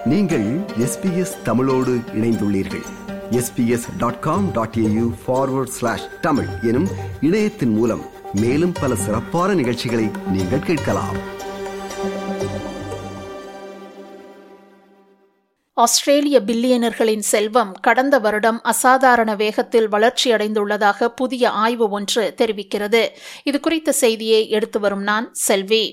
நீங்கள் SBS தமிழோடு இணைந்துள்ளீர்கள். sbs.com.au/tamil எனும் இணையத்தின் மூலம் மேலும் பல சிறப்பான நிகழ்ச்சிகளை நீங்கள் கேட்கலாம். ஆஸ்திரேலிய பில்லியனர்களின் செல்வம் கடந்த வருடம் அசாதாரண வேகத்தில் வளர்ச்சியடைந்துள்ளதாக புதிய ஆய்வு ஒன்று தெரிவிக்கிறது. இது குறித்த செய்தியை எடுத்து வரும் நான் செல்வி.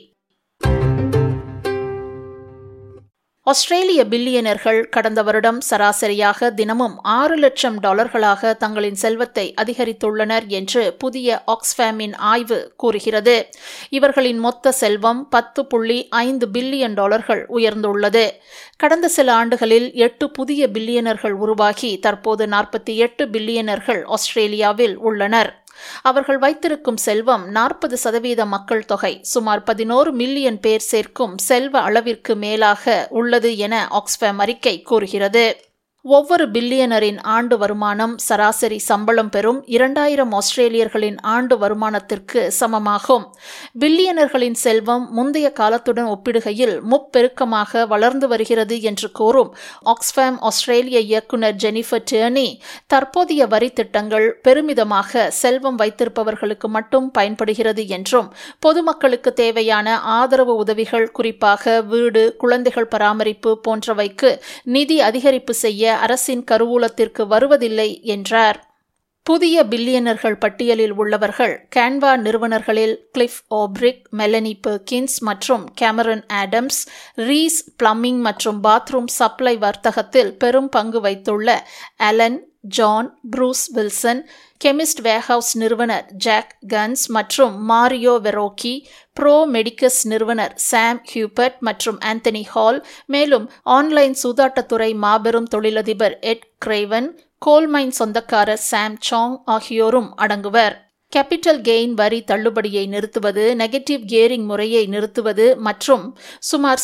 ஆஸ்திரேலிய பில்லியனர்கள் கடந்த வருடம் சராசரியாக தினமும் $6 லட்சம் தங்களின் செல்வத்தை அதிகரித்துள்ளனர் என்று புதிய ஆக்ஸ்ஃபேமின் ஆய்வு கூறுகிறது. இவர்களின் மொத்த செல்வம் $10.5 பில்லியன் உயர்ந்துள்ளது. கடந்த சில ஆண்டுகளில் 8 புதிய பில்லியனர்கள் உருவாகி தற்போது 48 பில்லியனர்கள் ஆஸ்திரேலியாவில் உள்ளனர். அவர்கள் வைத்திருக்கும் செல்வம் 40% மக்கள் தொகை, சுமார் 11 மில்லியன் பேர் சேர்க்கும் செல்வ அளவிற்கு மேலாக உள்ளது என ஆக்ஸ்ஃபேம் அறிக்கை கூறுகிறது. ஒவ்வொரு பில்லியனரின் ஆண்டு வருமானம் சராசரி சம்பளம் பெறும் 2000 ஆஸ்திரேலியர்களின் ஆண்டு வருமானத்திற்கு சமமாகும். பில்லியனர்களின் செல்வம் முந்தைய காலத்துடன் ஒப்பிடுகையில் முப்பெருக்கமாக வளர்ந்து வருகிறது என்று கூறும் ஆக்ஸ்ஃபேம் ஆஸ்திரேலிய இயக்குநர் ஜெனிஃபர் டியர்னி, தற்போதைய வரி திட்டங்கள் பெருமிதமாக செல்வம் வைத்திருப்பவர்களுக்கு மட்டும் பயன்படுகிறது என்றும், பொதுமக்களுக்கு தேவையான ஆதரவு உதவிகள், குறிப்பாக வீடு, குழந்தைகள் பராமரிப்பு போன்றவைக்கு நிதி அதிகரிப்பு செய்ய அரசின் கருவூலத்திற்கு வருவதில்லை என்றார். புதிய பில்லியனர்கள் பட்டியலில் உள்ளவர்கள் கேன்வா நிறுவனர்களில் கிளிஃப் ஓப்ரிக், மெலனி பெர்கின்ஸ் மற்றும் கேமரன் ஆடம்ஸ், ரீஸ் பிளம்பிங் மற்றும் பாத்ரூம் சப்ளை வர்த்தகத்தில் பெரும் பங்கு வைத்துள்ள Alan, John, Bruce Wilson, Chemist Warehouse நிறுவனர் ஜாக் கன்ஸ் மற்றும் மாரியோ வெரோக்கி, ப்ரோ மெடிக்கஸ் நிறுவனர் சாம் ஹியூபர்ட் மற்றும் ஆந்தனி ஹால், மேலும் ஆன்லைன் சூதாட்டத்துறை மாபெரும் தொழிலதிபர் எட் கிரேவன், கோல்மைன் சொந்தக்காரர் சாம் சாங் ஆகியோரும் அடங்குவர். கேபிட்டல் கெயின் வரி தள்ளுபடியை நிறுத்துவது, நெகட்டிவ் கியரிங் முறையை நிறுத்துவது மற்றும் சுமார்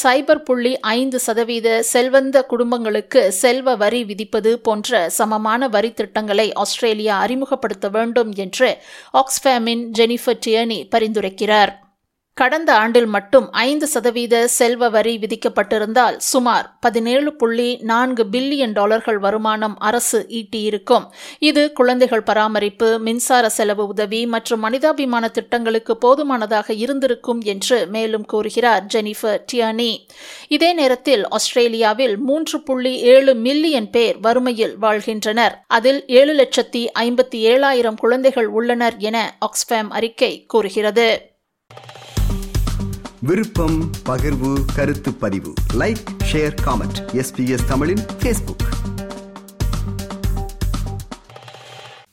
0.5% செல்வந்த குடும்பங்களுக்கு செல்வ வரி விதிப்பது போன்ற சமமான வரி திட்டங்களை ஆஸ்திரேலியா அறிமுகப்படுத்த வேண்டும் என்று ஆக்ஸ்ஃபேமின் ஜெனிஃபர் டியர்னி பரிந்துரைக்கிறார். கடந்த ஆண்டில் மட்டும் 5% செல்வ வரி விதிக்கப்பட்டிருந்தால் சுமார் $17.4 பில்லியன் வருமானம் அரசு ஈட்டியிருக்கும். இது குழந்தைகள் பராமரிப்பு, மின்சார செலவு உதவி மற்றும் மனிதாபிமான திட்டங்களுக்கு போதுமானதாக இருந்திருக்கும் என்று மேலும் கூறுகிறார் ஜெனிஃபர் டியர்னி. இதே நேரத்தில் ஆஸ்திரேலியாவில் 3.7 மில்லியன் பேர் வறுமையில் வாழ்கின்றனர். அதில் 7,57,000 குழந்தைகள் உள்ளனர் என ஆக்ஸ்ஃபேம் அறிக்கை கூறுகிறது. விருப்பம், பகிர்வு, கருத்து பதிவு, லைக், ஷேர், காமெண்ட். SBS தமிழின் Facebook.